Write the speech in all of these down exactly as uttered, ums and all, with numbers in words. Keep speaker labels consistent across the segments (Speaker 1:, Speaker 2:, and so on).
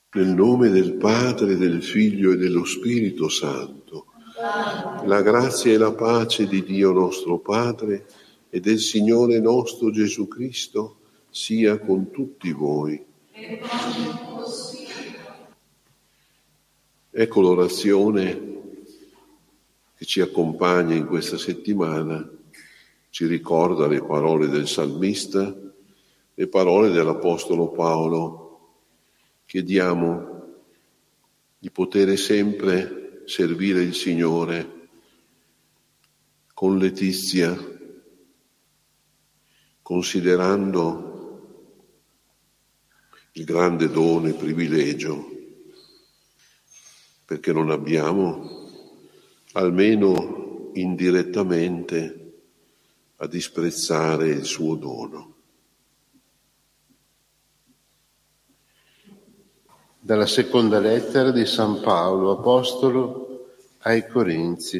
Speaker 1: Nel nome del Padre, del Figlio e dello Spirito Santo. La grazia e la pace di Dio nostro Padre e del Signore nostro Gesù Cristo sia con tutti voi. Ecco l'orazione che ci accompagna in questa settimana, ci ricorda le parole del salmista, le parole dell'Apostolo Paolo. Chiediamo di poter sempre servire il Signore con letizia, considerando il grande dono e privilegio, perché non abbiamo, almeno indirettamente, a disprezzare il suo dono.
Speaker 2: Dalla seconda lettera di San Paolo, Apostolo ai Corinzi,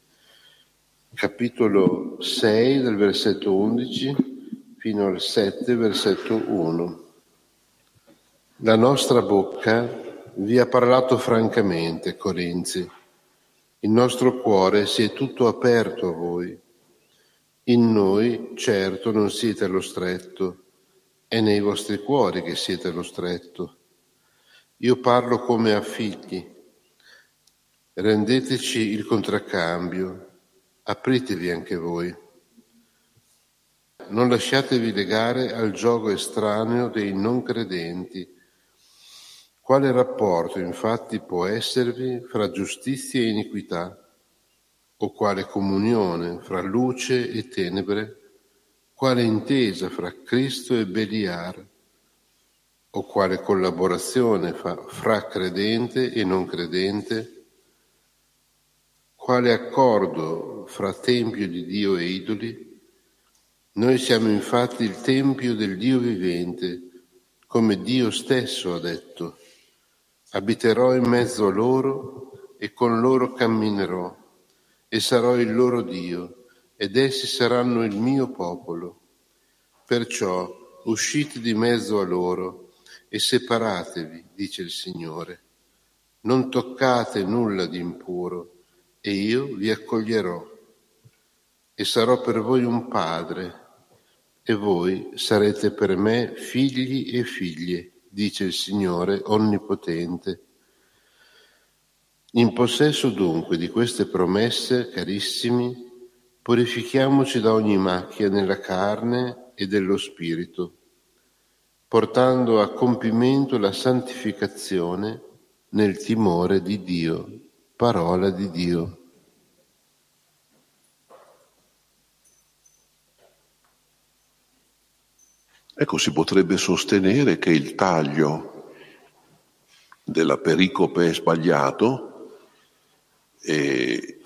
Speaker 2: capitolo sei, del versetto undici fino al sette, versetto uno. La nostra bocca vi ha parlato francamente, Corinzi. Il nostro cuore si è tutto aperto a voi. In noi, certo, non siete allo stretto, è nei vostri cuori che siete allo stretto. Io parlo come a figli. Rendeteci il contraccambio, apritevi anche voi. Non lasciatevi legare al giogo estraneo dei non credenti. Quale rapporto, infatti, può esservi fra giustizia e iniquità? O quale comunione fra luce e tenebre? Quale intesa fra Cristo e Beliar? O quale collaborazione fa, fra credente e non credente? Quale accordo fra tempio di Dio e idoli? Noi siamo infatti il tempio del Dio vivente, come Dio stesso ha detto. Abiterò in mezzo a loro e con loro camminerò e sarò il loro Dio ed essi saranno il mio popolo. Perciò uscite di mezzo a loro e separatevi, dice il Signore. Non toccate nulla di impuro e io vi accoglierò e sarò per voi un padre e voi sarete per me figli e figlie, dice il Signore Onnipotente. In possesso dunque di queste promesse, carissimi, purifichiamoci da ogni macchia nella carne e dello spirito, portando a compimento la santificazione nel timore di Dio. Parola di Dio.
Speaker 1: Ecco, si potrebbe sostenere che il taglio della pericope è sbagliato e,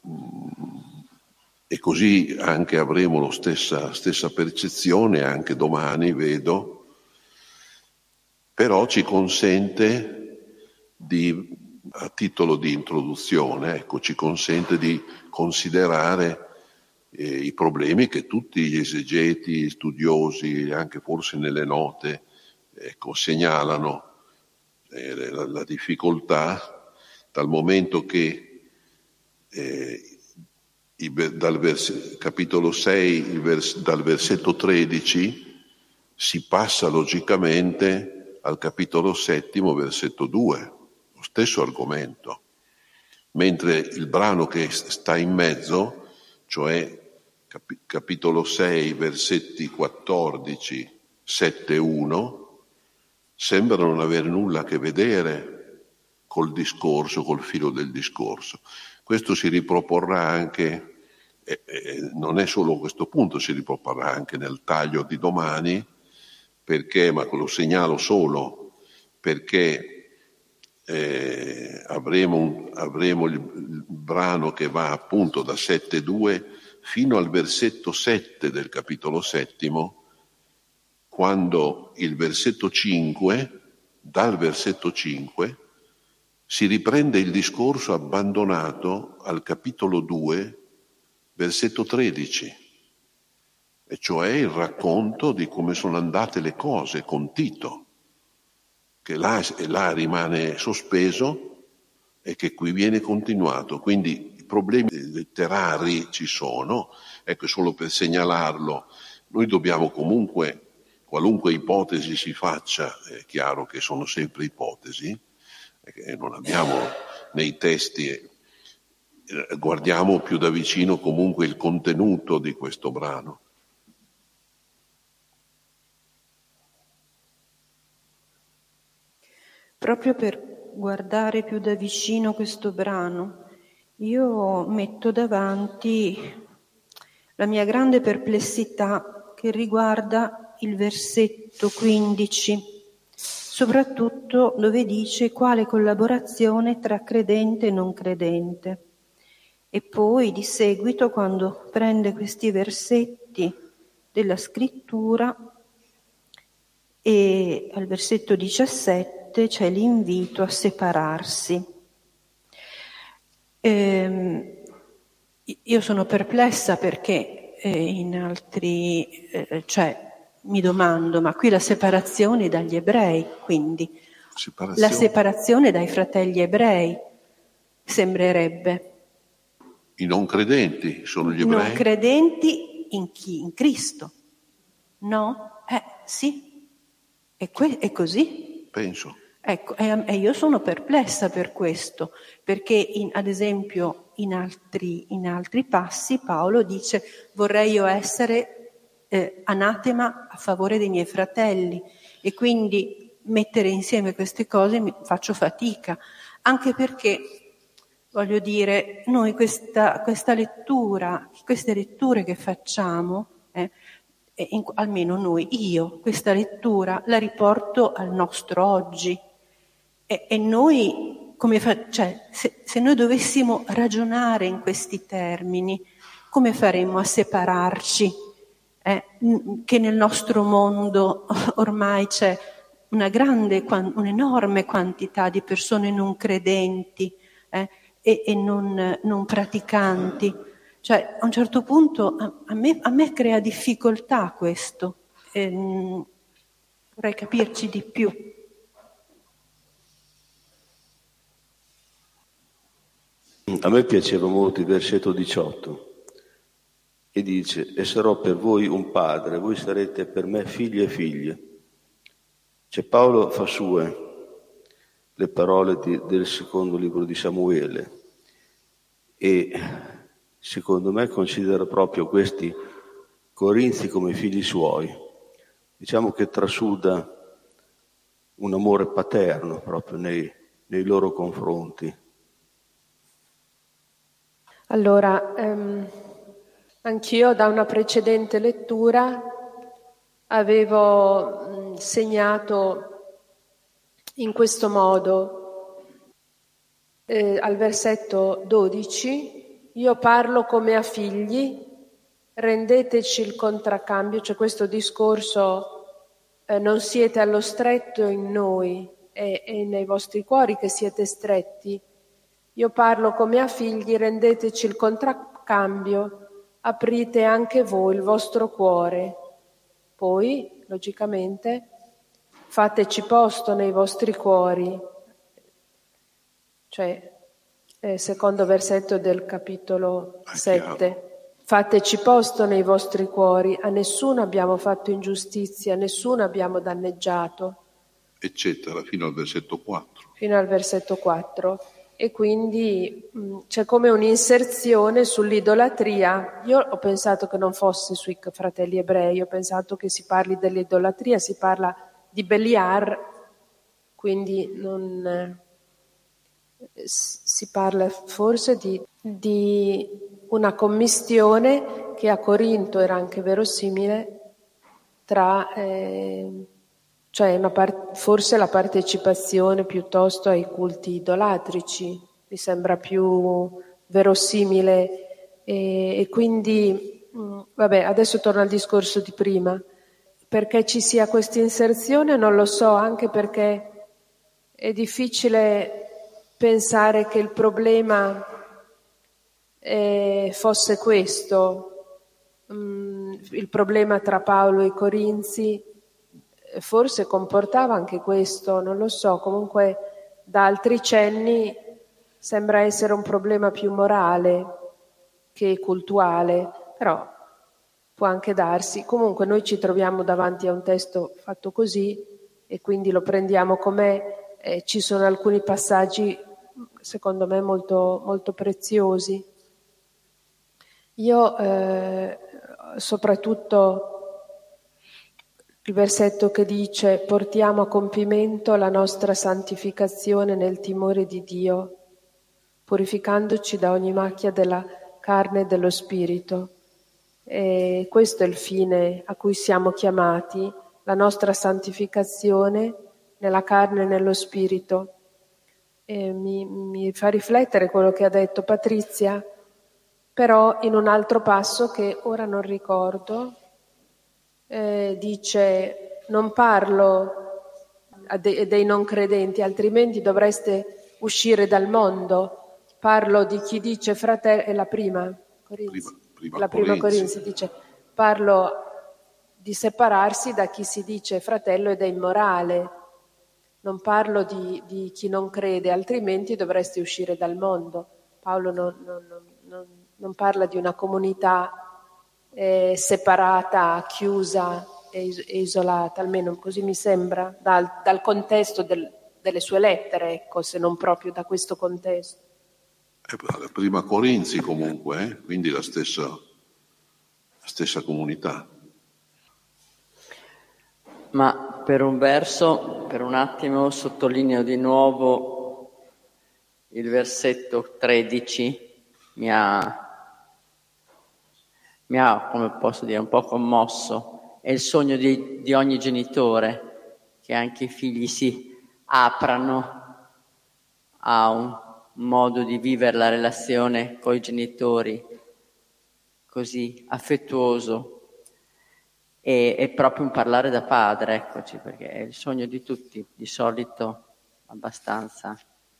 Speaker 1: e così anche avremo la stessa, stessa percezione anche domani, vedo, però ci consente di, a titolo di introduzione, ecco, ci consente di considerare eh, i problemi che tutti gli esegeti, studiosi, anche forse nelle note, ecco, segnalano eh, la, la difficoltà, dal momento che eh, i, dal vers- capitolo sei, il vers- dal versetto tredici, si passa logicamente al capitolo settimo, versetto due, lo stesso argomento, mentre il brano che sta in mezzo, cioè cap- capitolo sei, versetti quattordici, sette, uno, sembra non aver nulla a che vedere col discorso, col filo del discorso. Questo si riproporrà anche, eh, eh, non è solo questo punto, si riproporrà anche nel taglio di domani, perché, ma lo segnalo solo, perché eh, avremo, un, avremo il, il brano che va appunto da sette due fino al versetto sette del capitolo settimo, quando il versetto cinque, dal versetto cinque, si riprende il discorso abbandonato al capitolo due, versetto tredici, e cioè il racconto di come sono andate le cose con Tito. che là, là rimane sospeso e che qui viene continuato. Quindi i problemi letterari ci sono, ecco, solo per segnalarlo. Noi dobbiamo comunque, qualunque ipotesi si faccia, è chiaro che sono sempre ipotesi, perché non abbiamo nei testi, eh, guardiamo più da vicino comunque il contenuto di questo brano.
Speaker 3: Proprio per guardare più da vicino questo brano, io metto davanti la mia grande perplessità che riguarda il versetto quindici, soprattutto dove dice quale collaborazione tra credente e non credente. E poi di seguito, quando prende questi versetti della scrittura, e al versetto diciassette c'è l'invito a separarsi. Ehm, io sono perplessa perché eh, in altri, eh, cioè mi domando, ma qui la separazione è dagli ebrei, quindi
Speaker 1: Separazione.
Speaker 3: la separazione dai fratelli ebrei sembrerebbe.
Speaker 1: I non credenti sono gli
Speaker 3: I
Speaker 1: ebrei?
Speaker 3: non credenti in chi? In Cristo. No? Eh, sì. È, que- è così.
Speaker 1: Penso.
Speaker 3: Ecco, e, e io sono perplessa per questo, perché in, ad esempio in altri, in altri passi Paolo dice vorrei io essere eh, anatema a favore dei miei fratelli, e quindi mettere insieme queste cose mi faccio fatica, anche perché voglio dire, noi questa, questa lettura, queste letture che facciamo, eh, in, almeno noi, io questa lettura la riporto al nostro oggi. E, e noi, come fa, cioè, se, se noi dovessimo ragionare in questi termini, come faremmo a separarci? Eh, che nel nostro mondo ormai c'è una grande, un'enorme quantità di persone non credenti eh, e, e non, non praticanti. Cioè, a un certo punto a, a, me, a me crea difficoltà questo. E, mh, vorrei capirci di più.
Speaker 4: A me piaceva molto il versetto diciotto, e dice: e sarò per voi un padre, voi sarete per me figli e figlie. Cioè Paolo fa sue le parole di, del secondo libro di Samuele, e secondo me considera proprio questi Corinzi come figli suoi. Diciamo che trasuda un amore paterno proprio nei, nei loro confronti.
Speaker 5: Allora, ehm, anch'io da una precedente lettura avevo mh, segnato in questo modo, eh, al versetto dodici, io parlo come a figli, rendeteci il contraccambio, cioè questo discorso, eh, non siete allo stretto in noi e, e nei vostri cuori che siete stretti. Io parlo come a figli, rendeteci il contraccambio, aprite anche voi il vostro cuore. Poi, logicamente, fateci posto nei vostri cuori. Cioè, eh, secondo versetto del capitolo sette. Fateci posto nei vostri cuori, a nessuno abbiamo fatto ingiustizia, a nessuno abbiamo danneggiato.
Speaker 1: Eccetera, fino al versetto quattro.
Speaker 5: Fino al versetto quattro. E quindi mh, c'è come un'inserzione sull'idolatria. Io ho pensato che non fosse sui fratelli ebrei, ho pensato che si parli dell'idolatria, si parla di Beliar, quindi non, eh, si parla forse di, di una commistione che a Corinto era anche verosimile tra... Eh, cioè una part- forse la partecipazione piuttosto ai culti idolatrici, mi sembra più verosimile, e, e quindi, mh, vabbè, adesso torno al discorso di prima, perché ci sia questa inserzione non lo so, anche perché è difficile pensare che il problema eh, fosse questo, mh, il problema tra Paolo e i Corinzi, forse comportava anche questo, non lo so, comunque da altri cenni sembra essere un problema più morale che cultuale, però può anche darsi. Comunque noi ci troviamo davanti a un testo fatto così e quindi lo prendiamo com'è. Eh, ci sono alcuni passaggi secondo me molto, molto preziosi. Io eh, soprattutto il versetto che dice: portiamo a compimento la nostra santificazione nel timore di Dio, purificandoci da ogni macchia della carne e dello spirito. E questo è il fine a cui siamo chiamati, la nostra santificazione nella carne e nello spirito. E mi, mi fa riflettere quello che ha detto Patrizia, però in un altro passo che ora non ricordo, eh, dice: non parlo a de- dei non credenti, altrimenti dovreste uscire dal mondo. Parlo di chi dice fratello, è la prima Corinzi,
Speaker 1: prima, prima
Speaker 5: la prima
Speaker 1: Corinzi.
Speaker 5: Corinzi dice: parlo di separarsi da chi si dice fratello ed è immorale. Non parlo di, di chi non crede, altrimenti dovreste uscire dal mondo. Paolo non, non, non, non parla di una comunità eh, separata, chiusa e, is- e isolata, almeno così mi sembra, dal, dal contesto del, delle sue lettere, ecco, se non proprio da questo contesto.
Speaker 1: Eh, prima Corinzi comunque, eh? Quindi la stessa, la stessa comunità.
Speaker 6: Ma per un verso, per un attimo, sottolineo di nuovo il versetto tredici, mi ha, mi ha, come posso dire, un po' commosso. È il sogno di, di ogni genitore, che anche i figli si aprano a un modo di vivere la relazione con i genitori così affettuoso. E, è proprio un parlare da padre, eccoci, perché è il sogno di tutti, di solito abbastanza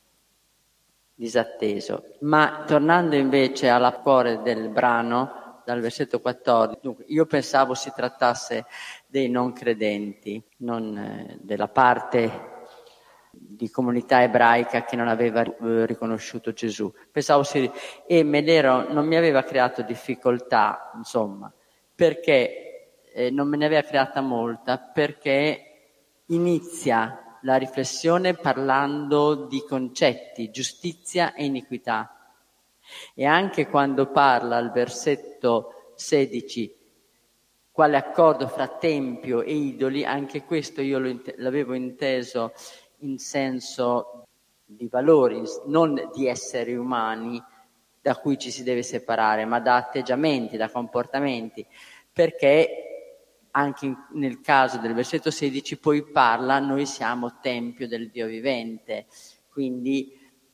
Speaker 6: disatteso. Ma tornando invece alla cuore del brano, dal versetto quattordici, dunque, io pensavo si trattasse dei non credenti, non eh, della parte di comunità ebraica che non aveva eh, riconosciuto Gesù. Pensavo si... e me l'ero, non mi aveva creato difficoltà, insomma, perché Eh, non me ne aveva creata molta, perché inizia la riflessione parlando di concetti, giustizia e iniquità. E anche quando parla al versetto sedici, quale accordo fra tempio e idoli, anche questo io lo int- l'avevo inteso in senso di valori, non di esseri umani da cui ci si deve separare, ma da atteggiamenti, da comportamenti, perché anche nel caso del versetto sedici poi parla: noi siamo tempio del Dio vivente, quindi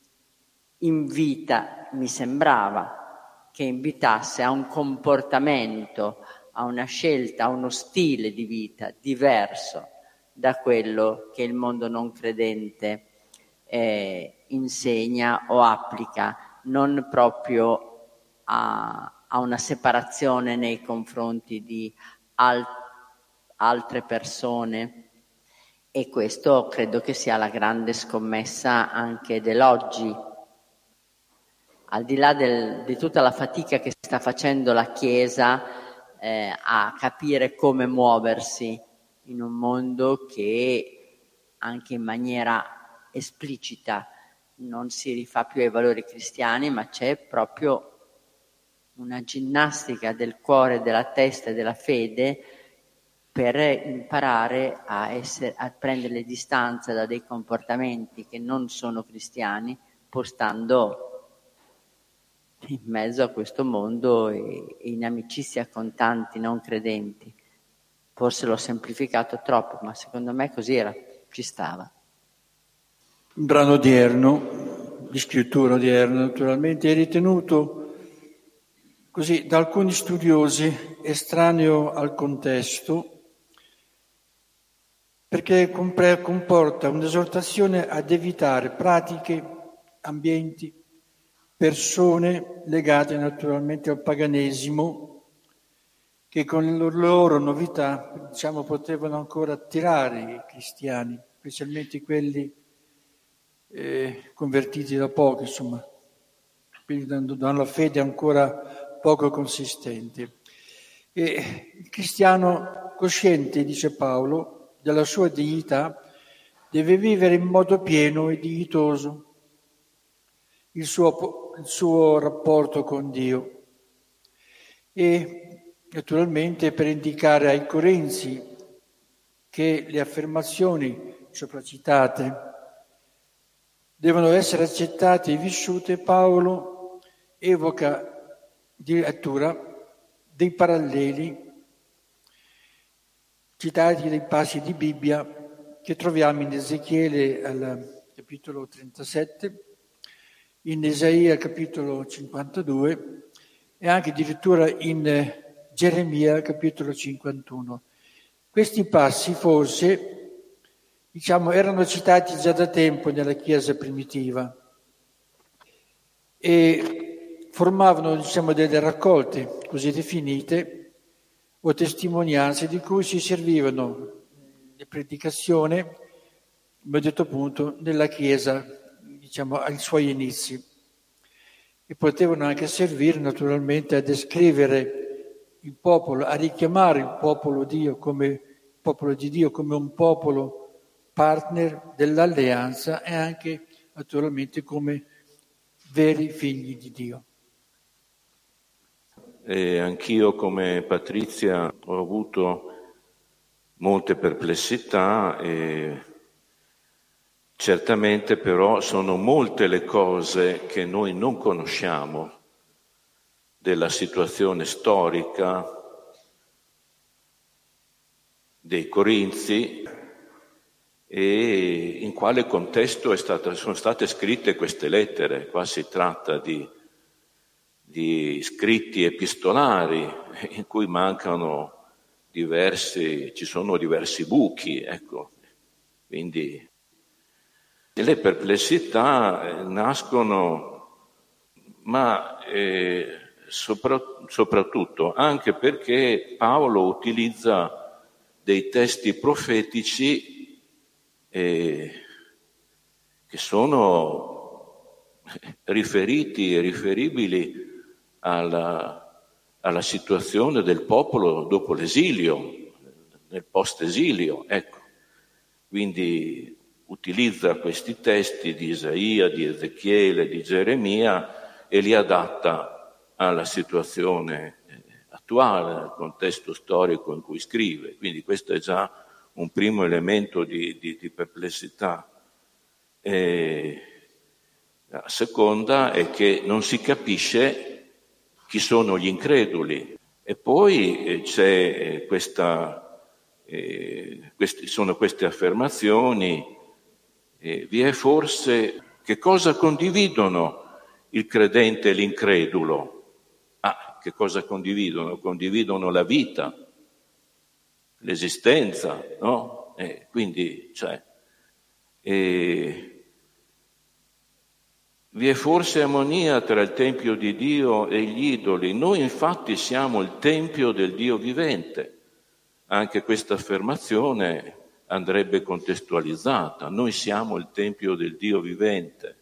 Speaker 6: invita, mi sembrava che invitasse a un comportamento, a una scelta, a uno stile di vita diverso da quello che il mondo non credente eh, insegna o applica, non proprio a, a una separazione nei confronti di altri altre persone. E questo credo che sia la grande scommessa anche dell'oggi, al di là del, di tutta la fatica che sta facendo la Chiesa eh, a capire come muoversi in un mondo che anche in maniera esplicita non si rifà più ai valori cristiani, ma c'è proprio una ginnastica del cuore, della testa e della fede per imparare a, essere, a prendere le distanze da dei comportamenti che non sono cristiani, pur stando in mezzo a questo mondo e, e in amicizia con tanti non credenti. Forse l'ho semplificato troppo, ma secondo me così era, ci stava.
Speaker 7: Il brano odierno, di scrittura odierna naturalmente, è ritenuto così da alcuni studiosi estraneo al contesto, perché comporta un'esortazione ad evitare pratiche, ambienti, persone legate naturalmente al paganesimo, che con le loro novità, diciamo, potevano ancora attirare i cristiani, specialmente quelli eh, convertiti da poco, insomma, quindi da una fede ancora poco consistente. E il cristiano cosciente, dice Paolo, della sua dignità, deve vivere in modo pieno e dignitoso il suo, il suo rapporto con Dio. E naturalmente per indicare ai corinzi che le affermazioni sopracitate devono essere accettate e vissute, Paolo evoca addirittura dei paralleli citati dai passi di Bibbia che troviamo in Ezechiele al capitolo trentasette, in Isaia capitolo cinquantadue e anche addirittura in Geremia capitolo cinquantuno. Questi passi forse, diciamo, erano citati già da tempo nella Chiesa primitiva e formavano, diciamo, delle raccolte così definite o testimonianze di cui si servivano le predicazioni, come ho detto appunto, nella Chiesa, diciamo, ai suoi inizi, e potevano anche servire naturalmente a descrivere il popolo, a richiamare il popolo Dio come il popolo di Dio come un popolo partner dell'alleanza e anche naturalmente come veri figli di Dio.
Speaker 8: E anch'io come Patrizia ho avuto molte perplessità e certamente però sono molte le cose che noi non conosciamo della situazione storica dei Corinzi e in quale contesto è stata, sono state scritte queste lettere. Qua si tratta di, di scritti epistolari in cui mancano diversi, ci sono diversi buchi, ecco. Quindi le perplessità nascono, ma eh, Sopra, soprattutto anche perché Paolo utilizza dei testi profetici eh, che sono riferiti e riferibili alla, alla situazione del popolo dopo l'esilio, nel post-esilio, ecco. Quindi utilizza questi testi di Isaia, di Ezechiele, di Geremia e li adatta alla situazione attuale, al contesto storico in cui scrive. Quindi questo è già un primo elemento di, di, di perplessità. E la seconda è che non si capisce chi sono gli increduli. E poi c'è questa, eh, questi, sono queste affermazioni, eh, vi è forse, che cosa condividono il credente e l'incredulo? Ah, che cosa condividono? Condividono la vita, l'esistenza, no? E quindi, cioè, e vi è forse armonia tra il Tempio di Dio e gli idoli? Noi infatti siamo il Tempio del Dio vivente. Anche questa affermazione andrebbe contestualizzata. Noi siamo il Tempio del Dio vivente.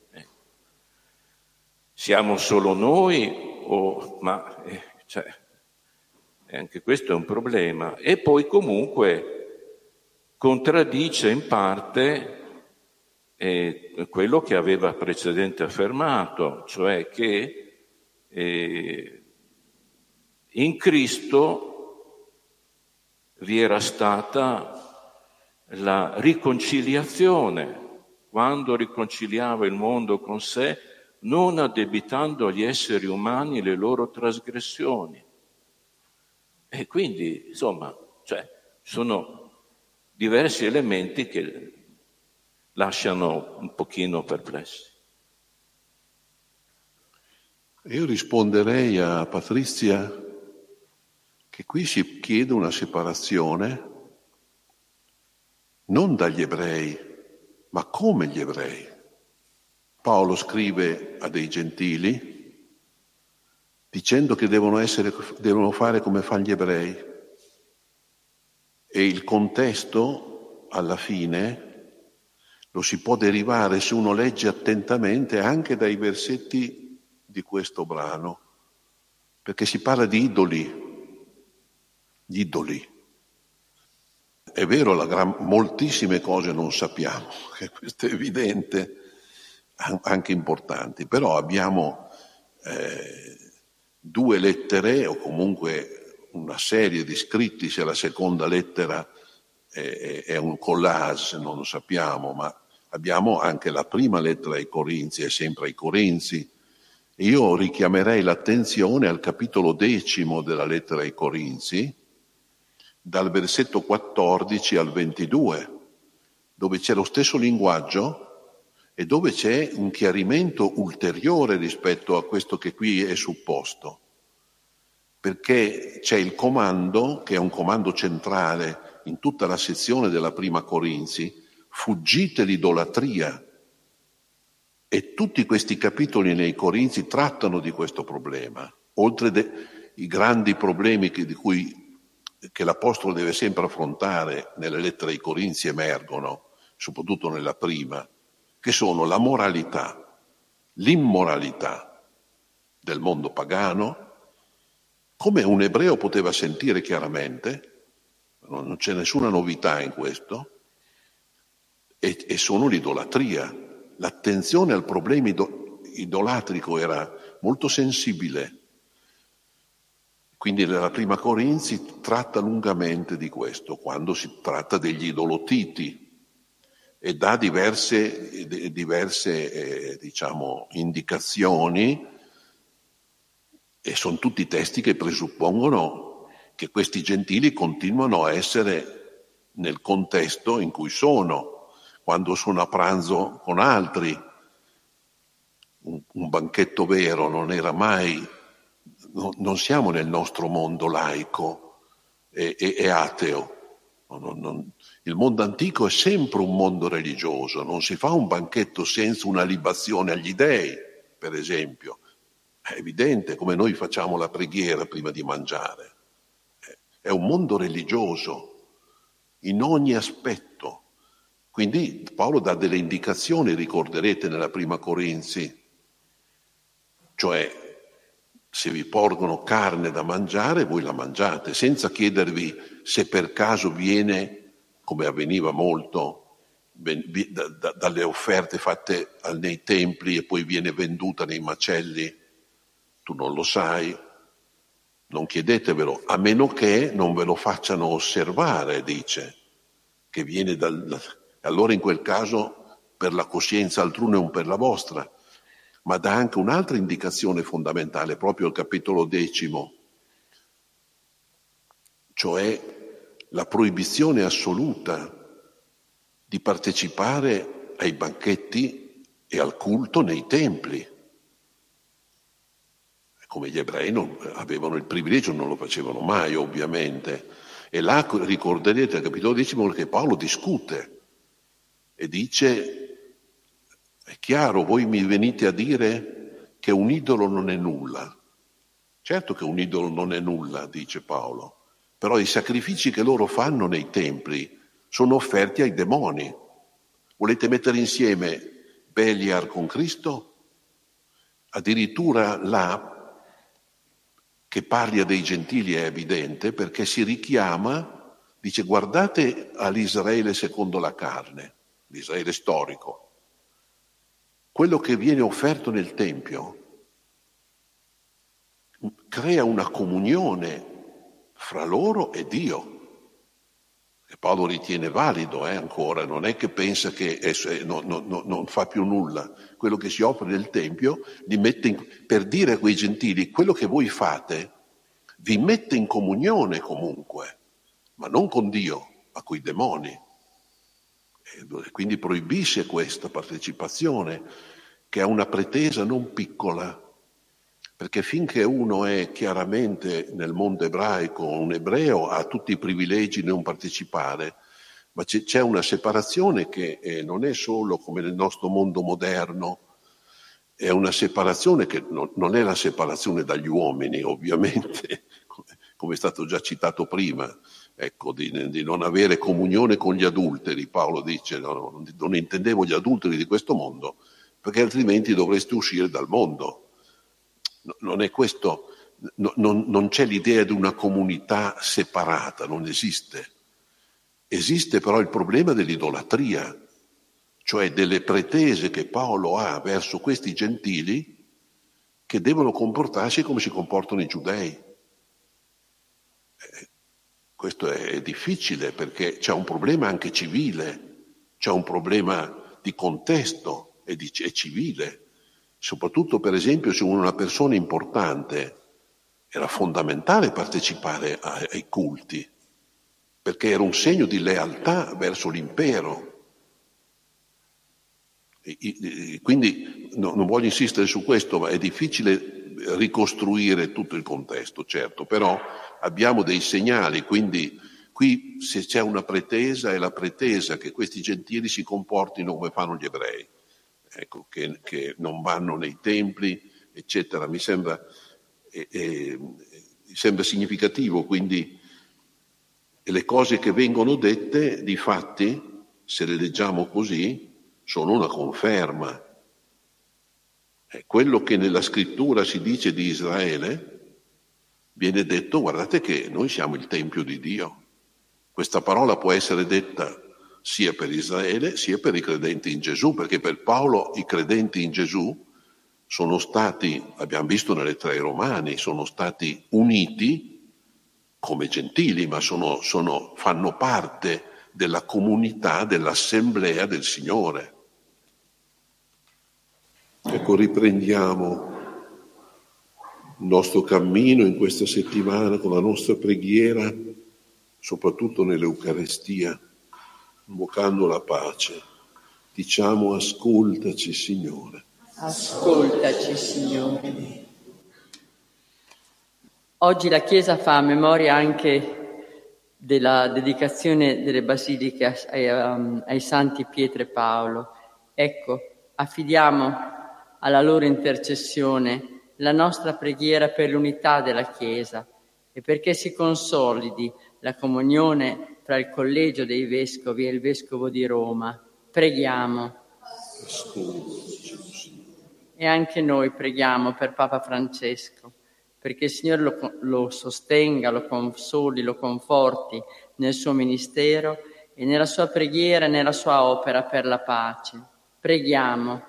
Speaker 8: Siamo solo noi? O, ma eh, cioè, anche questo è un problema. E poi comunque contraddice in parte eh, quello che aveva precedentemente affermato, cioè che eh, in Cristo vi era stata la riconciliazione, quando riconciliava il mondo con sé, non addebitando agli esseri umani le loro trasgressioni. E quindi, insomma, cioè, sono diversi elementi che lasciano un pochino perplessi.
Speaker 1: Io risponderei a Patrizia che qui si chiede una separazione non dagli ebrei, ma come gli ebrei. Paolo scrive a dei gentili dicendo che devono, essere, devono fare come fanno gli ebrei. E il contesto, alla fine, lo si può derivare, se uno legge attentamente, anche dai versetti di questo brano, perché si parla di idoli, gli idoli. È vero, la gran, moltissime cose non sappiamo, che questo è evidente, anche importanti, però abbiamo eh, due lettere, o comunque una serie di scritti, se la seconda lettera è, è un collage, non lo sappiamo, ma abbiamo anche la prima lettera ai Corinzi, è sempre ai Corinzi. Io richiamerei l'attenzione al capitolo decimo della lettera ai Corinzi, dal versetto quattordici al ventidue, dove c'è lo stesso linguaggio e dove c'è un chiarimento ulteriore rispetto a questo che qui è supposto, perché c'è il comando, che è un comando centrale in tutta la sezione della prima Corinzi: fuggite l'idolatria. E tutti questi capitoli nei Corinzi trattano di questo problema, oltre de, i grandi problemi che, di cui che l'Apostolo deve sempre affrontare nelle lettere ai Corinzi emergono, soprattutto nella prima, che sono la moralità, l'immoralità del mondo pagano, come un ebreo poteva sentire chiaramente, non c'è nessuna novità in questo, e, e sono l'idolatria. L'attenzione al problema idolatrico era molto sensibile. Quindi nella prima Corinzi tratta lungamente di questo, quando si tratta degli idolotiti, e dà diverse, diverse eh, diciamo, indicazioni, e sono tutti testi che presuppongono che questi gentili continuano a essere nel contesto in cui sono, quando sono a pranzo con altri. Un, un banchetto vero non era mai... Non siamo nel nostro mondo laico e, e, e ateo. Non, non, il mondo antico è sempre un mondo religioso, non si fa un banchetto senza una libazione agli dèi, per esempio. È evidente, come noi facciamo la preghiera prima di mangiare. È un mondo religioso in ogni aspetto. Quindi Paolo dà delle indicazioni, ricorderete nella prima Corinzi, cioè se vi porgono carne da mangiare, voi la mangiate, senza chiedervi se per caso viene, come avveniva molto, da, da, dalle offerte fatte nei templi e poi viene venduta nei macelli. Tu non lo sai, non chiedetevelo, a meno che non ve lo facciano osservare, dice, che viene dal... Allora in quel caso per la coscienza altrui e non per la vostra. Ma dà anche un'altra indicazione fondamentale, proprio al capitolo decimo, cioè la proibizione assoluta di partecipare ai banchetti e al culto nei templi. Come gli ebrei non avevano il privilegio, non lo facevano mai ovviamente. E là ricorderete al capitolo decimo che Paolo discute e dice... È chiaro, voi mi venite a dire che un idolo non è nulla. Certo che un idolo non è nulla, dice Paolo, però i sacrifici che loro fanno nei templi sono offerti ai demoni. Volete mettere insieme Beliar con Cristo? Addirittura là, che parli dei gentili è evidente, perché si richiama, dice guardate all'Israele secondo la carne, l'Israele storico. Quello che viene offerto nel Tempio crea una comunione fra loro e Dio, che Paolo ritiene valido eh, ancora, non è che pensa che è, no, no, no, non fa più nulla. Quello che si offre nel Tempio li mette in, per dire a quei gentili, quello che voi fate vi mette in comunione comunque, ma non con Dio, ma coi demoni. E quindi proibisce questa partecipazione, che ha una pretesa non piccola, perché finché uno è chiaramente nel mondo ebraico, un ebreo ha tutti i privilegi di non partecipare, ma c'è, c'è una separazione che eh, non è solo come nel nostro mondo moderno, è una separazione che non, non è la separazione dagli uomini, ovviamente, come è stato già citato prima, ecco, di, di non avere comunione con gli adulteri. Paolo dice, no, non intendevo gli adulteri di questo mondo, perché altrimenti dovreste uscire dal mondo. No, non è questo, no, non, non c'è l'idea di una comunità separata, non esiste. Esiste però il problema dell'idolatria, cioè delle pretese che Paolo ha verso questi gentili che devono comportarsi come si comportano i giudei. Eh, questo è difficile perché c'è un problema anche civile, c'è un problema di contesto e, di, è civile. Soprattutto, per esempio, se una persona importante, era fondamentale partecipare ai, ai culti, perché era un segno di lealtà verso l'impero. E, e, quindi no, non voglio insistere su questo, ma è difficile ricostruire tutto il contesto, certo, però abbiamo dei segnali, quindi qui se c'è una pretesa è la pretesa che questi gentili si comportino come fanno gli ebrei, ecco, che, che non vanno nei templi, eccetera. Mi sembra, eh, eh, mi sembra significativo, quindi le cose che vengono dette, difatti, se le leggiamo così, sono una conferma. Eh, quello che nella scrittura si dice di Israele, viene detto, guardate che noi siamo il Tempio di Dio. Questa parola può essere detta sia per Israele sia per i credenti in Gesù, perché per Paolo i credenti in Gesù sono stati, abbiamo visto nelle tre Romani, sono stati uniti come gentili, ma sono, sono, fanno parte della comunità, dell'assemblea del Signore. Ecco, riprendiamo il nostro cammino in questa settimana con la nostra preghiera, soprattutto nell'Eucarestia, invocando la pace. Diciamo: ascoltaci, Signore.
Speaker 6: Ascoltaci, Signore. Oggi la Chiesa fa memoria anche della dedicazione delle basiliche ai, ai, ai santi Pietro e Paolo. Ecco, affidiamo alla loro intercessione la nostra preghiera per l'unità della Chiesa e perché si consolidi la comunione tra il Collegio dei Vescovi e il Vescovo di Roma. Preghiamo. E anche noi preghiamo per Papa Francesco, perché il Signore lo, lo sostenga, lo consoli, lo conforti nel suo ministero e nella sua preghiera e nella sua opera per la pace. Preghiamo.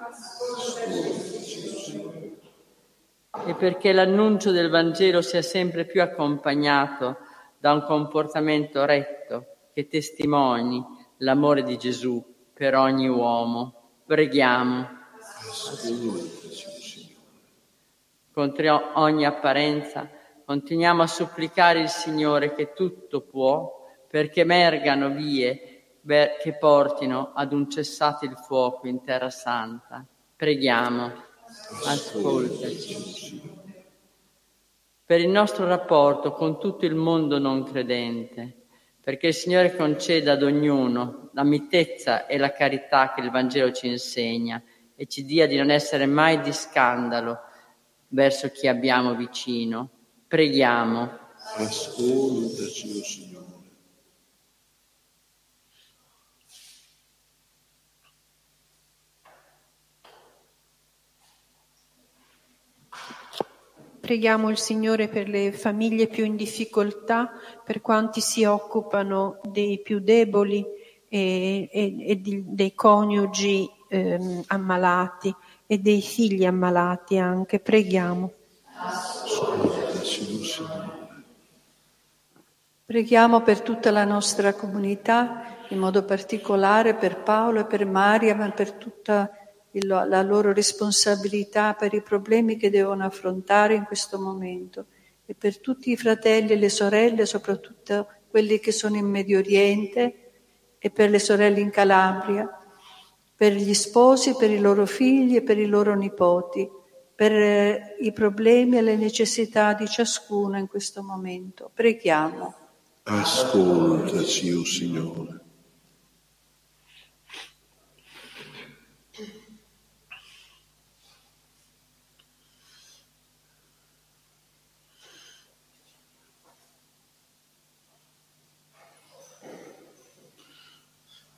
Speaker 6: E perché l'annuncio del Vangelo sia sempre più accompagnato da un comportamento retto che testimoni l'amore di Gesù per ogni uomo. Preghiamo. Contro ogni apparenza continuiamo a supplicare il Signore che tutto può perché emergano vie che portino ad un cessate il fuoco in Terra Santa. Preghiamo. Ascoltaci. Per il nostro rapporto con tutto il mondo non credente, perché il Signore conceda ad ognuno la mitezza e la carità che il Vangelo ci insegna e ci dia di non essere mai di scandalo verso chi abbiamo vicino. Preghiamo.
Speaker 1: Ascoltaci, o Signore.
Speaker 3: Preghiamo il Signore per le famiglie più in difficoltà, per quanti si occupano dei più deboli e, e, e di, dei coniugi ehm, ammalati e dei figli ammalati anche. Preghiamo.
Speaker 9: Preghiamo per tutta la nostra comunità, in modo particolare per Paolo e per Maria, ma per tutta la loro responsabilità, per i problemi che devono affrontare in questo momento e per tutti i fratelli e le sorelle, soprattutto quelli che sono in Medio Oriente e per le sorelle in Calabria, per gli sposi, per i loro figli e per i loro nipoti, per i problemi e le necessità di ciascuno in questo momento. Preghiamo.
Speaker 1: Ascoltaci, o Signore.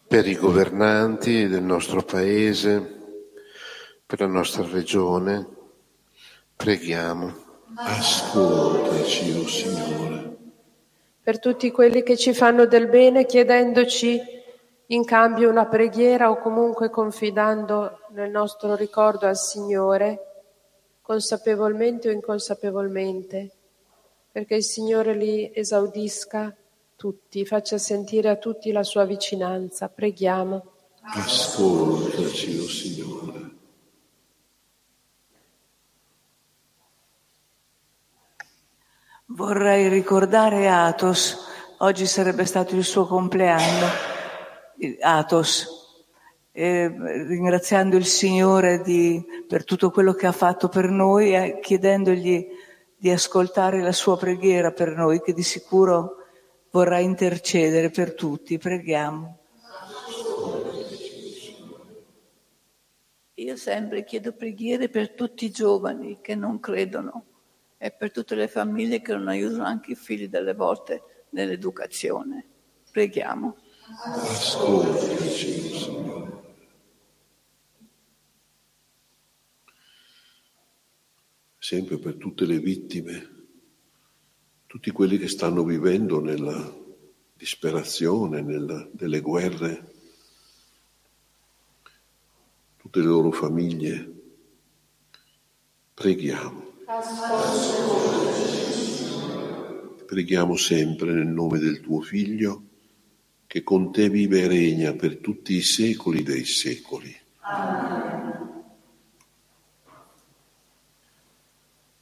Speaker 2: per i governanti del nostro paese, per la nostra regione. Preghiamo.
Speaker 1: Ascoltaci, o oh Signore.
Speaker 5: Per tutti quelli che ci fanno del bene chiedendoci in cambio una preghiera o comunque confidando nel nostro ricordo al Signore, consapevolmente o inconsapevolmente, perché il Signore li esaudisca tutti, faccia sentire a tutti la sua vicinanza. Preghiamo.
Speaker 1: Ascoltaci, o oh Signore.
Speaker 10: Vorrei ricordare Athos, oggi sarebbe stato il suo compleanno, Athos, eh, ringraziando il Signore di, per tutto quello che ha fatto per noi e chiedendogli di ascoltare la sua preghiera per noi, che di sicuro vorrà intercedere per tutti. Preghiamo.
Speaker 9: Io sempre chiedo preghiere per tutti i giovani che non credono e per tutte le famiglie che non aiutano anche i figli delle volte nell'educazione. Preghiamo.
Speaker 1: Ascoltaci, Signore. Sempre per tutte le vittime, tutti quelli che stanno vivendo nella disperazione, nella, nelle guerre, tutte le loro famiglie. Preghiamo. Preghiamo sempre nel nome del tuo Figlio, che con te vive e regna per tutti i secoli dei secoli. Amen.